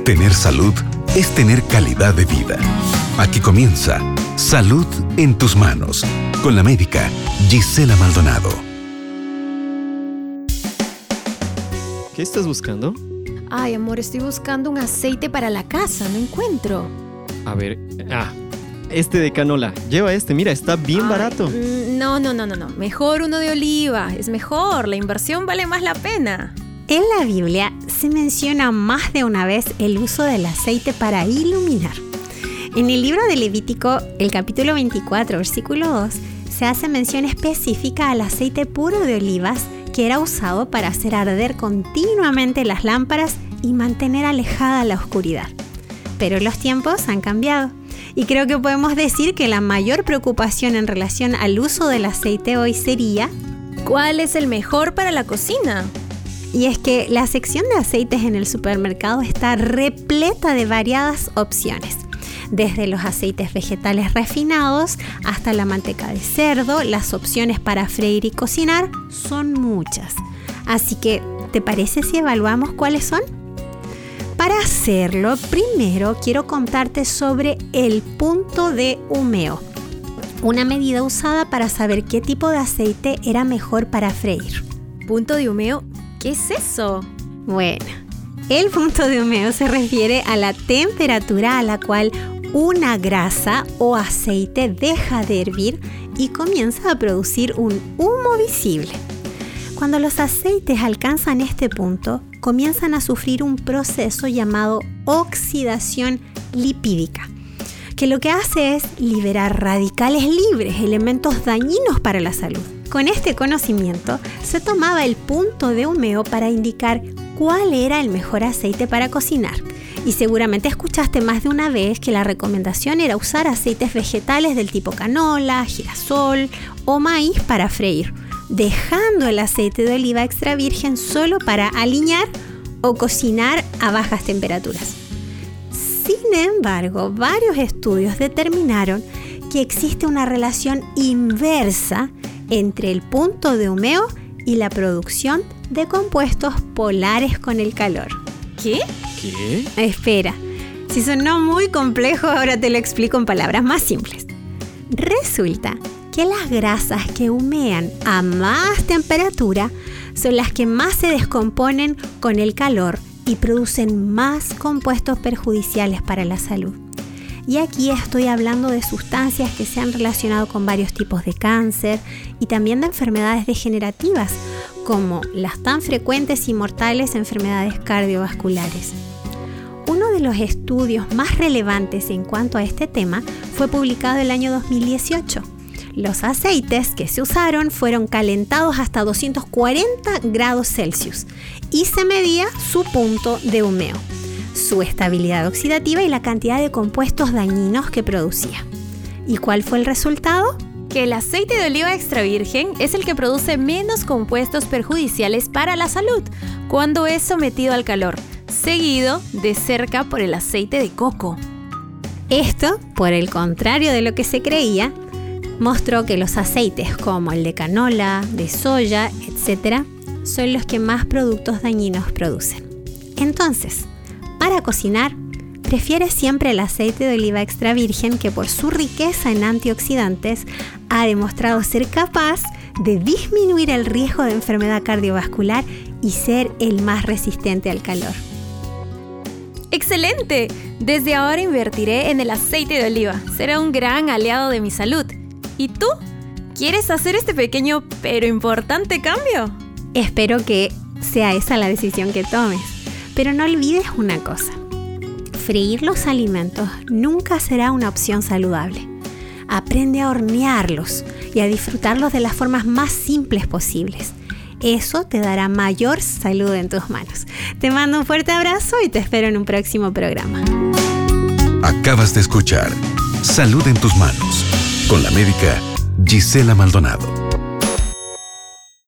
Tener salud es tener calidad de vida. Aquí comienza Salud en tus manos, con la médica Gisela Maldonado. ¿Qué estás buscando? Ay, amor, estoy buscando un aceite para la casa, no encuentro. A ver, este de canola. Lleva este, mira, está bien barato. No. Mejor uno de oliva, es mejor, la inversión vale más la pena. En la Biblia se menciona más de una vez el uso del aceite para iluminar. En el libro de Levítico, el capítulo 24, versículo 2, se hace mención específica al aceite puro de olivas que era usado para hacer arder continuamente las lámparas y mantener alejada la oscuridad. Pero los tiempos han cambiado y creo que podemos decir que la mayor preocupación en relación al uso del aceite hoy sería ¿cuál es el mejor para la cocina? Y es que la sección de aceites en el supermercado está repleta de variadas opciones. Desde los aceites vegetales refinados hasta la manteca de cerdo, las opciones para freír y cocinar son muchas. Así que, ¿te parece si evaluamos cuáles son? Para hacerlo, primero quiero contarte sobre el punto de humeo, una medida usada para saber qué tipo de aceite era mejor para freír. ¿Punto de humeo? ¿Qué es eso? Bueno, el punto de humeo se refiere a la temperatura a la cual una grasa o aceite deja de hervir y comienza a producir un humo visible. Cuando los aceites alcanzan este punto, comienzan a sufrir un proceso llamado oxidación lipídica, que lo que hace es liberar radicales libres, elementos dañinos para la salud. Con este conocimiento, se tomaba el punto de humeo para indicar cuál era el mejor aceite para cocinar. Y seguramente escuchaste más de una vez que la recomendación era usar aceites vegetales del tipo canola, girasol o maíz para freír, dejando el aceite de oliva extra virgen solo para aliñar o cocinar a bajas temperaturas. Sin embargo, varios estudios determinaron que existe una relación inversa entre el punto de humeo y la producción de compuestos polares con el calor. ¿Qué? Espera, si sonó muy complejo, ahora te lo explico en palabras más simples. Resulta que las grasas que humean a más temperatura son las que más se descomponen con el calor y producen más compuestos perjudiciales para la salud. Y aquí estoy hablando de sustancias que se han relacionado con varios tipos de cáncer y también de enfermedades degenerativas, como las tan frecuentes y mortales enfermedades cardiovasculares. Uno de los estudios más relevantes en cuanto a este tema fue publicado el año 2018. Los aceites que se usaron fueron calentados hasta 240 grados Celsius y se medía su punto de humeo, su estabilidad oxidativa y la cantidad de compuestos dañinos que producía. ¿Y cuál fue el resultado? Que el aceite de oliva extra virgen es el que produce menos compuestos perjudiciales para la salud cuando es sometido al calor, seguido de cerca por el aceite de coco. Esto, por el contrario de lo que se creía, mostró que los aceites como el de canola, de soya, etc., son los que más productos dañinos producen. Entonces, para cocinar, prefiere siempre el aceite de oliva extra virgen, que por su riqueza en antioxidantes ha demostrado ser capaz de disminuir el riesgo de enfermedad cardiovascular y ser el más resistente al calor. ¡Excelente! Desde ahora invertiré en el aceite de oliva. Será un gran aliado de mi salud. ¿Y tú? ¿Quieres hacer este pequeño pero importante cambio? Espero que sea esa la decisión que tomes. Pero no olvides una cosa. Freír los alimentos nunca será una opción saludable. Aprende a hornearlos y a disfrutarlos de las formas más simples posibles. Eso te dará mayor salud en tus manos. Te mando un fuerte abrazo y te espero en un próximo programa. Acabas de escuchar Salud en tus manos, con la médica Gisela Maldonado.